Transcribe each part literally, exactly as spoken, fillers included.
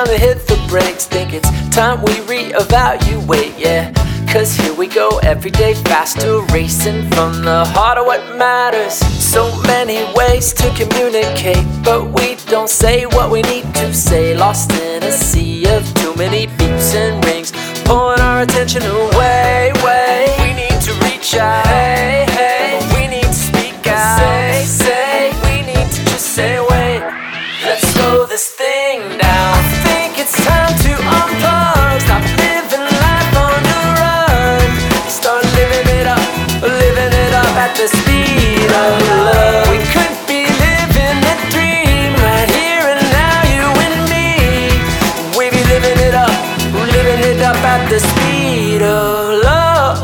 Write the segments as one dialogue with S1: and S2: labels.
S1: gonna hit the brakes. Think it's time we reevaluate, yeah. Cause here we go, everyday faster, racing from the heart of what matters. So many ways to communicate, but we don't say what we need to say. Lost in a sea of too many beeps and rings, pulling our attention away, way. We need to reach out, hey, hey. We need to speak out, say, say. We need to just say, wait, let's slow this thing down. I think it's time to unplug, stop living life on the run, start living it up, living it up at the speed of love. We could be living a dream right here and now, you and me. We be living it up, living it up at the speed of love.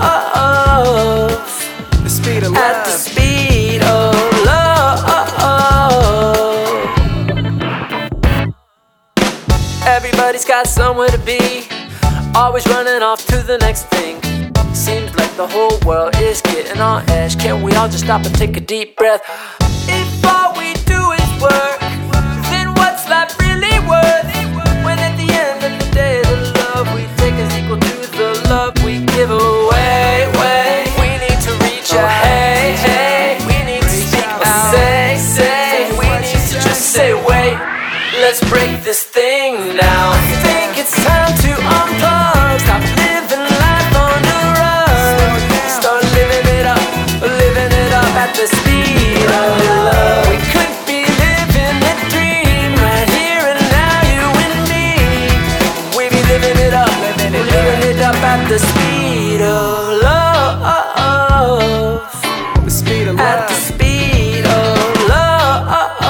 S2: The speed of love.
S1: At the speed of love. Everybody's got somewhere to be, always running off to the next thing. Seems like the whole world is getting on edge. Can't we all just stop and take a deep breath? If all we do is work, then what's life really worth? When at the end of the day, the love we take is equal to the love we give away. Way. We need to reach out, hey, hey. We need to speak out, say, say. We need to just say, wait, let's break this thing down. I think it's time to unplug, stop living life on the run, start living it up, living it up at the speed of love. We could be living a dream right here and now, you and me. We be living it up, living it, living it up at the speed of love.
S2: The speed of
S1: At the
S2: love.
S1: speed of love.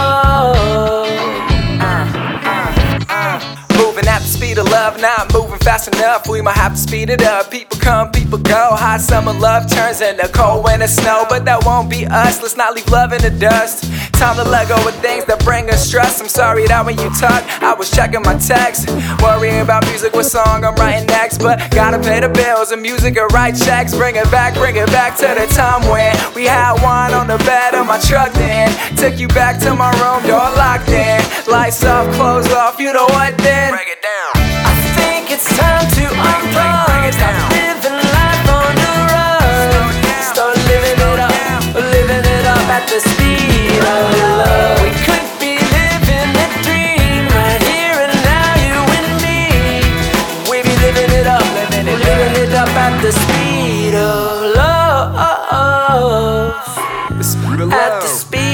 S2: Moving at the speed of love, not moving fast enough. We might have to speed it up. People come, people go. Hot summer love turns into cold winter snow, but that won't be us. Let's not leave love in the dust. Time to let go of things that bring us stress. I'm sorry that when you talk, I was checking my text, worrying about music, what song I'm writing next. But gotta pay the bills and music and write checks. Bring it back, bring it back to the time when we had wine on the bed of my truck. Then took you back to my room, door locked in, lights off, clothes off. You know what then? Break it down.
S1: I think it's time to unplug, stop living life on the run, start living it up, living it up at the speed of love. We could be living a dream right here and now, you and me. We be living it up, living it, living it up at the speed of love.
S2: The speed of
S1: At the
S2: love.
S1: speed